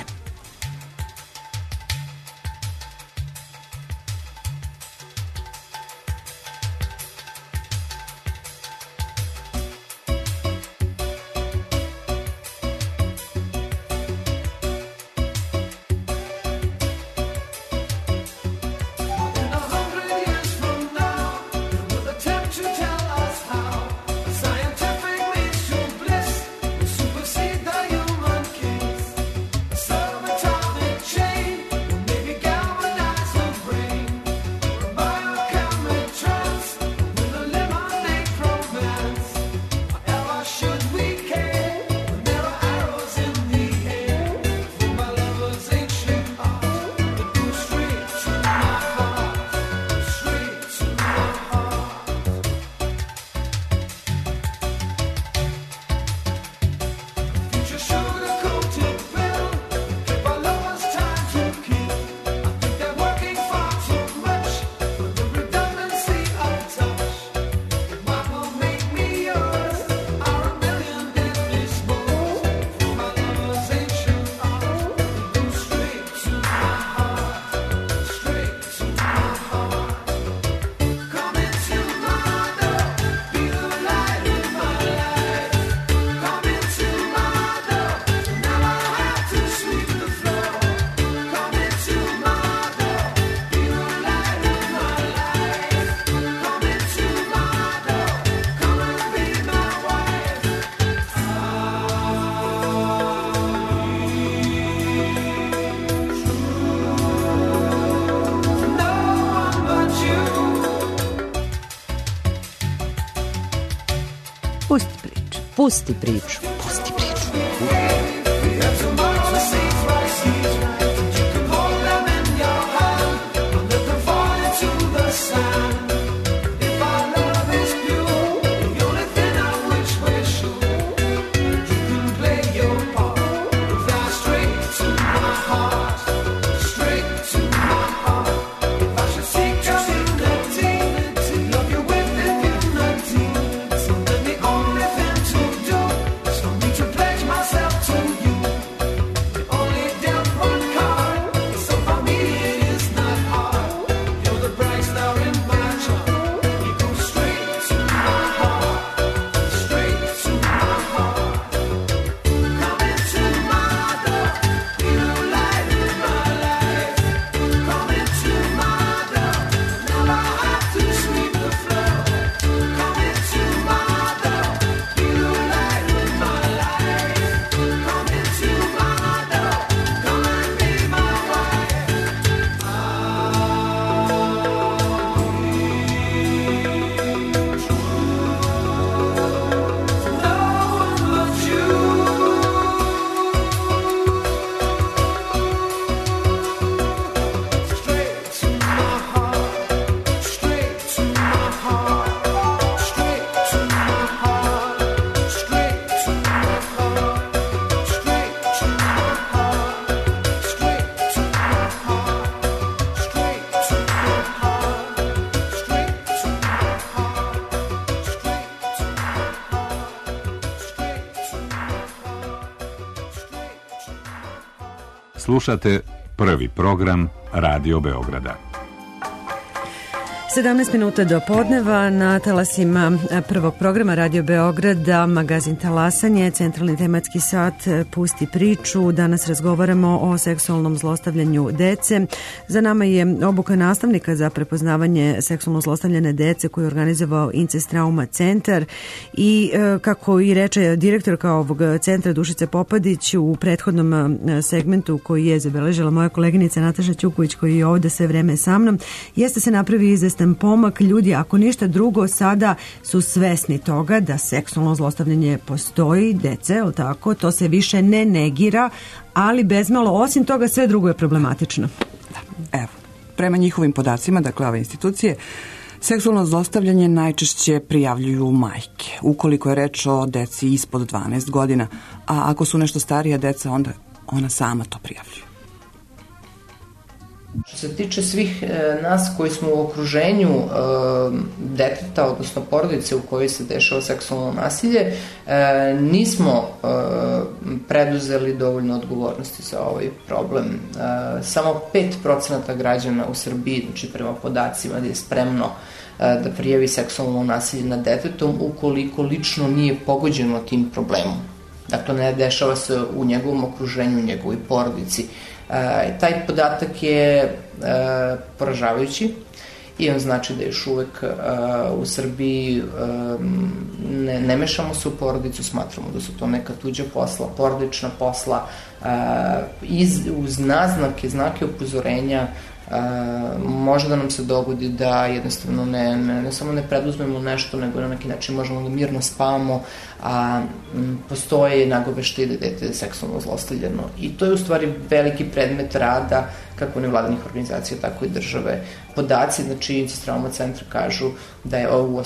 Pusti priču. Slušate prvi program Radio Beograda. 17 minuta do podneva na talasima prvog programa Radio Beograda, magazin Talasanje, centralni tematski sat Pusti priču. Danas razgovaramo o seksualnom zlostavljanju dece. Za nama je obuka nastavnika za prepoznavanje seksualno zlostavljane dece koju je organizovao Incest Trauma centar i kako i reče direktorka ovog centra Dušica Popadić u prethodnom segmentu koji je zabeležila moja koleginica Nataša Ćuković koji je ovde sve vreme sa mnom, jeste se napravi izvestan pomak. Ljudi, ako ništa drugo, sada su svesni toga da seksualno zlostavljanje postoji, dece, je li tako? To se više ne negira, ali bezmalo, osim toga, sve drugo je problematično. Da. Evo, prema njihovim podacima, dakle ove institucije, seksualno zlostavljanje najčešće prijavljuju majke, ukoliko je reč o deci ispod 12 godina, a ako su nešto starija deca, onda ona sama to prijavljuju. Što se tiče svih nas koji smo u okruženju deteta, odnosno porodice u kojoj se dešava seksualno nasilje, nismo preduzeli dovoljno odgovornosti za ovaj problem. Samo 5% građana u Srbiji, znači prema podacima, je spremno da prijavi seksualno nasilje nad detetom ukoliko lično nije pogođeno tim problemom. Dakle, ne dešava se u njegovom okruženju, u njegovoj porodici. Taj podatak je poražavajući i on znači da još uvek u Srbiji ne mešamo se u porodicu, smatramo da su to neka tuđa posla, porodična posla, uz naznake, znake upozorenja može da nam se dogodi da jednostavno ne samo ne preduzmemo nešto, nego na neki način možemo da mirno spavamo, a postoje nagoveštaji da je dete seksualno zlostavljano. I to je u stvari veliki predmet rada kako nevladinih organizacija, tako i države. Podaci, znači Incest Trauma centra kažu da je u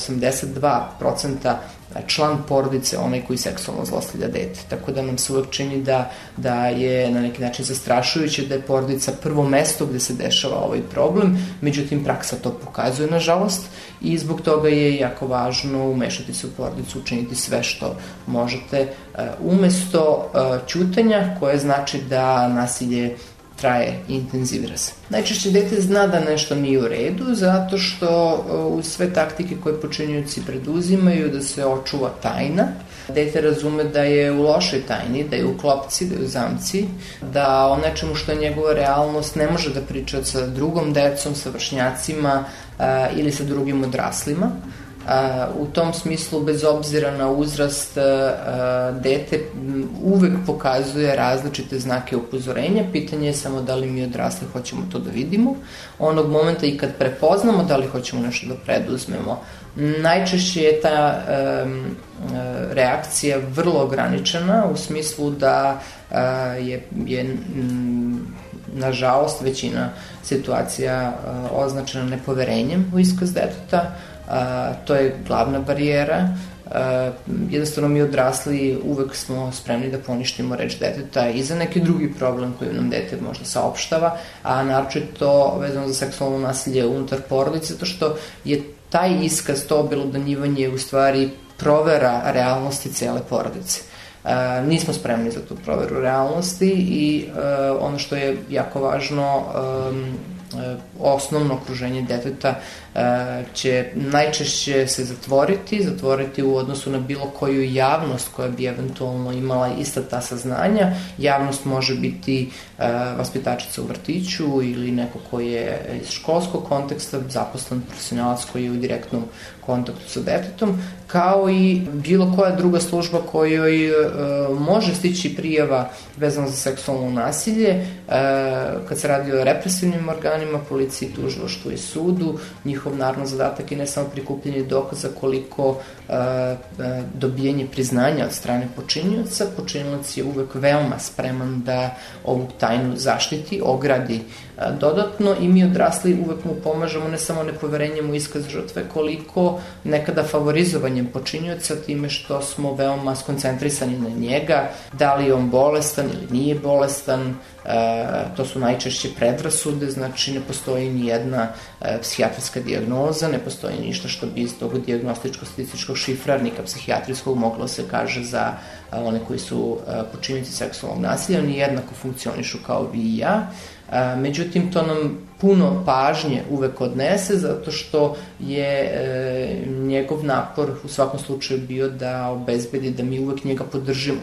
82% član porodice onaj koji seksualno zlostavlja dete. Tako da nam se uvek čini da je na neki način zastrašujuće da je porodica prvo mesto gde se dešava ovaj problem, međutim praksa to pokazuje nažalost i zbog toga je jako važno umešati se u porodicu, učiniti sve što možete umesto ćutanja koje znači da nasilje traje i intenzivira se. Najčešće dete zna da nešto nije u redu zato što uz sve taktike koje počinioci preduzimaju da se očuva tajna, dete razume da je u lošoj tajni, da je u klopci, da je u zamci, da o nečemu što je njegova realnost ne može da priča sa drugom decom, sa vršnjacima ili sa drugim odraslima. U tom smislu, bez obzira na uzrast, dete uvek pokazuje različite znake upozorenja. Pitanje je samo da li mi odrasli hoćemo to da vidimo. Onog momenta i kad prepoznamo da li hoćemo nešto da preduzmemo. Najčešće je ta reakcija vrlo ograničena u smislu da je nažalost većina situacija označena nepoverenjem u iskaz deteta. To je glavna barijera. Jednostavno mi odrasli uvek smo spremni da poništimo reč deteta i za neki drugi problem koji nam dete možda saopštava, a naročito vezano za seksualno nasilje unutar porodice, zato što je taj iskaz, to obelodanjivanje u stvari provera realnosti cele porodice. Nismo spremni za tu proveru realnosti i ono što je jako važno, osnovno okruženje deteta će najčešće se zatvoriti u odnosu na bilo koju javnost koja bi eventualno imala ista ta saznanja. Javnost može biti vaspitačica u vrtiću ili neko ko je iz školskog konteksta, zaposlen profesionalac koji je u direktnom kontaktu sa detetom, kao i bilo koja druga služba kojoj može stići prijava vezano za seksualno nasilje. Kad se radi o represivnim organima, policiji, tužilaštvu i sudu, njihov naravno zadatak je ne samo prikupljanje dokaza koliko dobijanje priznanja od strane počinioca. Počinilac je uvek veoma spreman da ovu tajnu zaštiti, ogradi dodatno i mi odrasli uvek mu pomažemo ne samo nepoverenjem u iskaz žrtve, koliko nekada favorizovanjem počinioca time što smo veoma skoncentrisani na njega, da li je on bolestan ili nije bolestan. To su najčešće predrasude, znači znači ne postoji ni jedna psihijatrijska dijagnoza, ne postoji ništa što bi iz tog dijagnostičko-statističkog šifrarnika psihijatrijskog moglo se kaže za one koji su počinitelji seksualnog nasilja, oni jednako funkcionišu kao vi i ja. Međutim, to nam puno pažnje uvek odnese, zato što je njegov napor u svakom slučaju bio da obezbedi da mi uvek njega podržimo.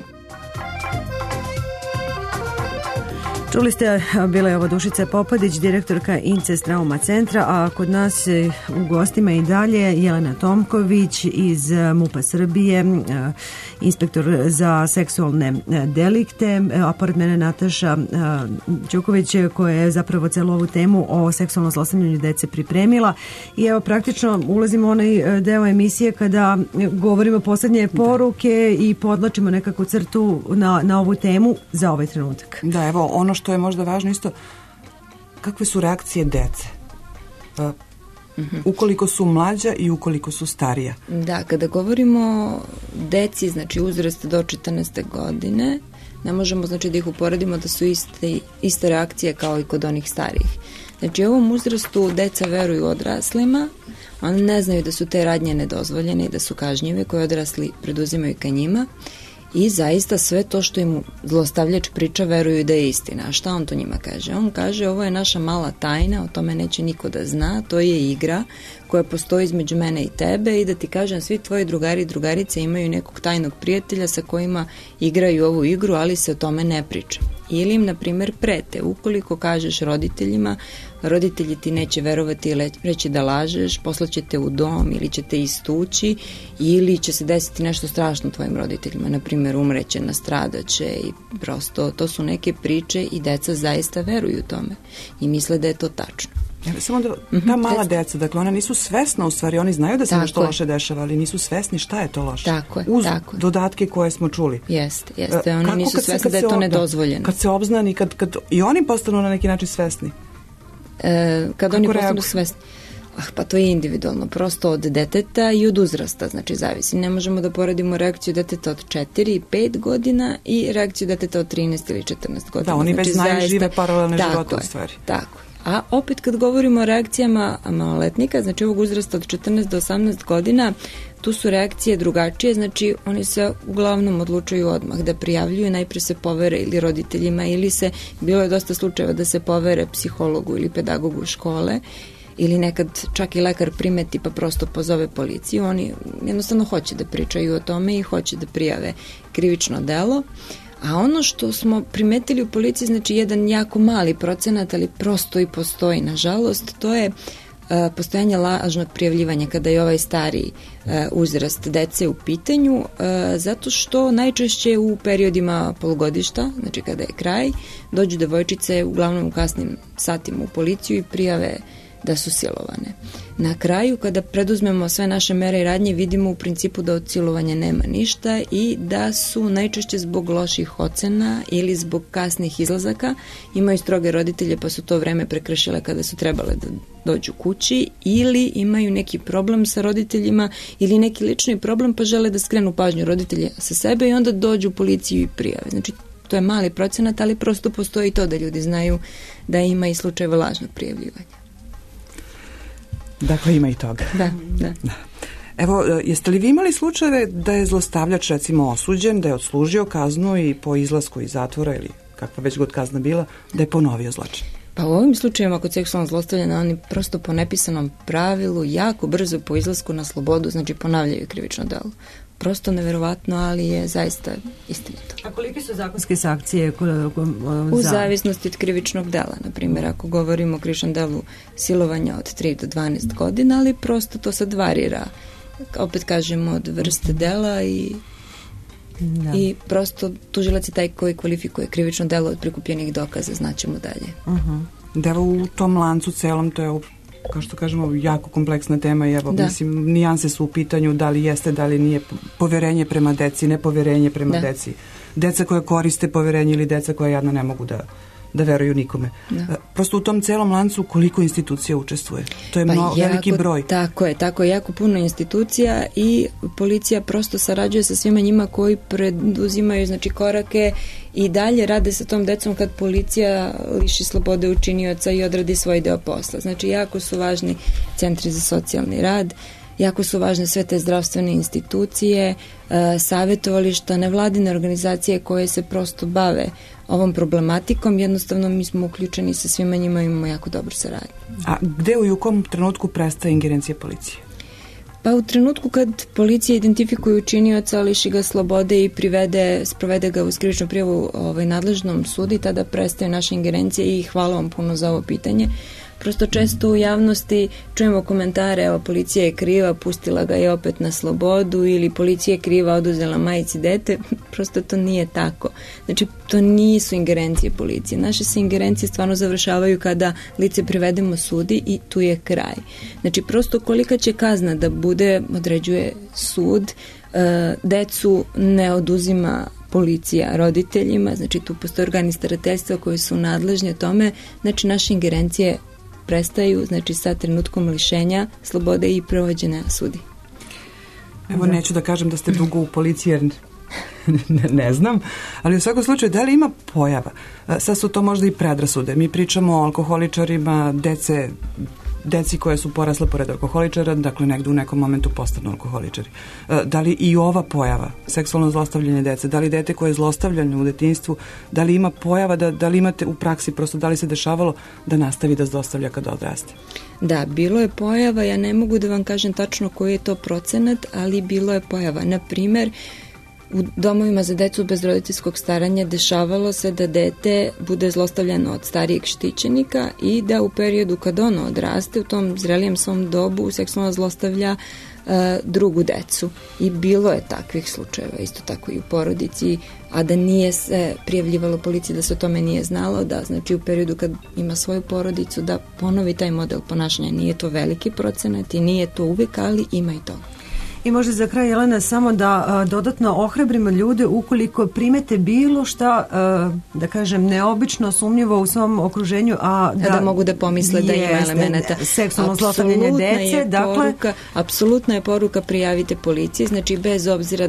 Čuli ste, bila je ovo Dušica Popadić, direktorka Incest Trauma centra, a kod nas u gostima i dalje Jelena Tomković iz MUP-a Srbije, inspektor za seksualne delikte, a pored mene Nataša Ćuković koja je zapravo celu ovu temu o seksualnom zlostavljanju dece pripremila. I evo praktično ulazimo u onaj deo emisije kada govorimo poslednje poruke i podlačimo nekakvu crtu na ovu temu za ovaj trenutak. Da, evo ono što je možda važno isto, kakve su reakcije dece? Ukoliko su mlađa i ukoliko su starija. Da, kada govorimo o deci, znači uzrast do 14. godine, ne možemo znači da ih uporedimo da su iste reakcije kao i kod onih starijih. Znači u ovom uzrastu deca veruju odraslima, oni ne znaju da su te radnje nedozvoljene i da su kažnjive koje odrasli preduzimaju ka njima. I zaista sve to što im zlostavljač priča veruju da je istina. A šta on to njima kaže? On kaže ovo je naša mala tajna, o tome neće niko da zna, to je igra koja postoji između mene i tebe i da ti kažem svi tvoji drugari i drugarice imaju nekog tajnog prijatelja sa kojima igraju ovu igru, ali se o tome ne priča. Ili im, na primjer, prete. Ukoliko kažeš roditeljima, roditelji ti neće verovati ili reći da lažeš, poslaćete u dom ili ćete istući ili će se desiti nešto strašno tvojim roditeljima. Na primjer, umreće, nastradaće i prosto to su neke priče i deca zaista veruju tome i misle da je to tačno. Samo da ta mala deca, dakle ona nisu svesna u stvari, oni znaju da se nešto loše dešava, ali nisu svesni šta je to loše. Tako je. Uz dodatke koje smo čuli. Jeste. Oni nisu svesni da je to nedozvoljeno. Kad se obznani, kad i oni postanu na neki način svesni. Kad oni postanu svesni. Pa to je individualno, prosto od deteta i od uzrasta, znači zavisi. Ne možemo da poredimo reakciju deteta od 4 i 5 godina i reakciju deteta od 13 ili 14 godina. Da, oni već znaju, žive paralelne živote u stvari. Tako je. A opet kad govorimo o reakcijama maloletnika, znači ovog uzrasta od 14 do 18 godina, tu su reakcije drugačije, znači oni se uglavnom odlučuju odmah da prijavljuju, najpre se povere ili roditeljima ili se, bilo je dosta slučajeva da se povere psihologu ili pedagogu škole ili nekad čak i lekar primeti pa prosto pozove policiju, oni jednostavno hoće da pričaju o tome i hoće da prijave krivično delo. A ono što smo primetili u policiji, znači jedan jako mali procenat, ali prosto i postoji, nažalost, to je postojanje lažnog prijavljivanja kada je ovaj stariji uzrast dece u pitanju, zato što najčešće u periodima polugodišta, znači kada je kraj, dođu devojčice uglavnom u kasnim satima u policiju i prijave da su silovane. Na kraju, kada preduzmemo sve naše mere i radnje, vidimo u principu da od silovanja nema ništa i da su najčešće zbog loših ocena ili zbog kasnih izlazaka, imaju stroge roditelje pa su to vreme prekršile kada su trebale da dođu kući ili imaju neki problem sa roditeljima ili neki lični problem pa žele da skrenu pažnju roditelja sa sebe i onda dođu u policiju i prijave. Znači, to je mali procenat, ali prosto postoji to da ljudi znaju da ima i slučajeva lažnog prijavljivanja. Dakle, ima i toga. Da. Evo, jeste li vi imali slučajeve da je zlostavljač recimo osuđen, da je odslužio kaznu i po izlasku iz zatvora ili kakva već god kazna bila, da je ponovio zločin? Pa u ovim slučajevima kod seksualnog zlostavljanja oni prosto po nepisanom pravilu jako brzo po izlasku na slobodu, znači ponavljaju krivično delo. Prosto neverovatno, ali je zaista istinito. A kolike su zakonske sankcije? U zavisnosti od krivičnog dela. Na primjer, ako govorimo o krivičnom delu silovanja od 3 do 12 godina, ali prosto to sad varira. Opet kažemo od vrste dela i prosto tužilac je taj koji kvalifikuje krivično delo od prikupljenih dokaza, znaćemo dalje. Da u tom lancu celom, to je kao što kažemo, jako kompleksna tema i evo, mislim, nijanse su u pitanju da li jeste, da li nije poverenje prema deci, nepoverenje prema deci. Deca koja koriste poverenje ili deca koja jadno ne mogu da veruju nikome. Prosto u tom celom lancu koliko institucija učestvuje? To je veliki broj. Tako je, jako puno institucija i policija prosto sarađuje sa svima njima koji preduzimaju znači korake i dalje rade sa tom decom kad policija liši slobode učinioca i odradi svoj deo posla. Znači jako su važni centri za socijalni rad, jako su važne sve te zdravstvene institucije, savjetovališta, nevladine organizacije koje se prosto bave ovom problematikom. Jednostavno mi smo uključeni sa svima njima, imamo jako dobru saradnju. A gde i u kom trenutku prestaje ingerencija policije? Pa u trenutku kad policija identifikuje učinioca, liši ga slobode i sprovede ga u krivičnu prijavu nadležnom sudu i tada prestaje naša ingerencija i hvala vam puno za ovo pitanje. Prosto često u javnosti čujemo komentare, evo policija je kriva, pustila ga je opet na slobodu ili policija je kriva, oduzela majici dete. Prosto to nije tako. Znači to nisu ingerencije policije. Naše se ingerencije stvarno završavaju kada lice privedemo sudi i tu je kraj. Znači prosto kolika će kazna da bude određuje sud, decu ne oduzima policija roditeljima, znači tu postoje organi starateljstva koji su nadležni o tome, znači naše ingerencije prestaju, znači sa trenutkom lišenja slobode i provođenja sudi. Evo neću da kažem da ste dugo u policiji jer ne znam, ali u svakom slučaju da li ima pojava? Sad su to možda i predrasude. Mi pričamo o alkoholičarima, deci koje su porasle pored alkoholičara, dakle negde u nekom momentu postanu alkoholičari. Da li i ova pojava, seksualno zlostavljanje dece, da li dete koje je zlostavljanje u detinjstvu, da li ima pojava, da li imate u praksi, prosto da li se dešavalo da nastavi da zlostavlja kada odraste? Da, bilo je pojava, ja ne mogu da vam kažem tačno koji je to procenat, ali bilo je pojava. Na primer, u domovima za decu bez roditeljskog staranja dešavalo se da dete bude zlostavljeno od starijeg štićenika i da u periodu kad ono odraste, u tom zrelijem svom dobu, seksualno zlostavlja drugu decu. I bilo je takvih slučajeva, isto tako i u porodici, a da nije se prijavljivalo policiji, da se o tome nije znalo, da znači u periodu kad ima svoju porodicu da ponovi taj model ponašanja. Nije to veliki procenat i nije to uvek, ali ima i toga. I možda za kraj, Jelena, samo da dodatno ohrabrimo ljude ukoliko primete bilo šta, da kažem, neobično, sumnjivo u svom okruženju, a da mogu da pomisle da ima elemenata seksualno zlostavljanje dece. Dakle, apsolutna je poruka prijavite policiji, znači bez obzira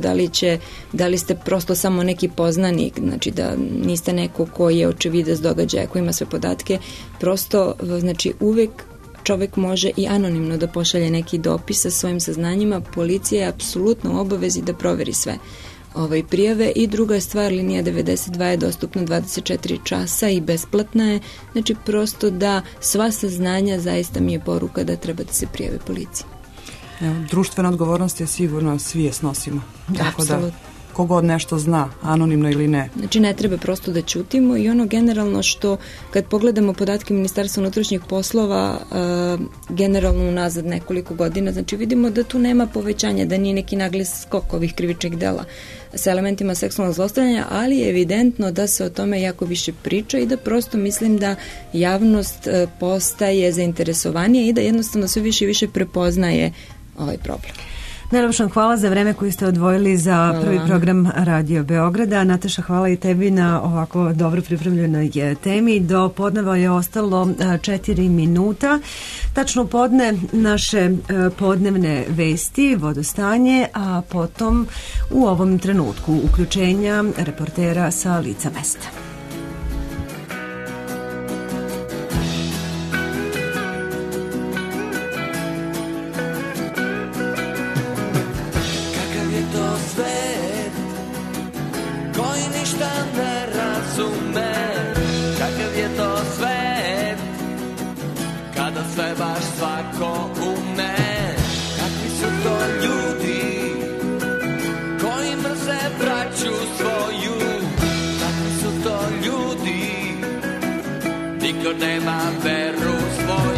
da li ste prosto samo neki poznanik, znači da niste neko koji je očevidac događaja, koji ima sve podatke, prosto, znači uvek čovek može i anonimno da pošalje neki dopis sa svojim saznanjima. Policija je apsolutno u obavezi da proveri sve prijave. I druga stvar, linija 92 je dostupna 24 časa i besplatna je. Znači prosto da sva saznanja, zaista mi je poruka da treba da se prijave policiji. Društvena odgovornost je sigurno, svi je snosimo. Apsolutno. Kogod nešto zna, anonimno ili ne. Znači ne treba prosto da ćutimo i ono generalno što kad pogledamo podatke Ministarstva unutrašnjih poslova generalno unazad nekoliko godina, znači vidimo da tu nema povećanja, da nije neki nagli skok ovih krivičnih dela sa elementima seksualnog zlostavljanja, ali je evidentno da se o tome jako više priča i da prosto mislim da javnost postaje zainteresovanija i da jednostavno sve više i više prepoznaje ovaj problem. Najlepša hvala za vreme koje ste odvojili za prvi program Radio Beograda. Nataša, hvala i tebi na ovako dobro pripremljenoj temi. Do podneva je ostalo 4 minuta. Tačno podne naše podnevne vesti, vodostanje, a potom u ovom trenutku uključenja reportera sa lica mesta. Sve baš svako ume. Kakvi su to ljudi koji mrze braću svoju? Kakvi su to ljudi, niko nema veru svoju.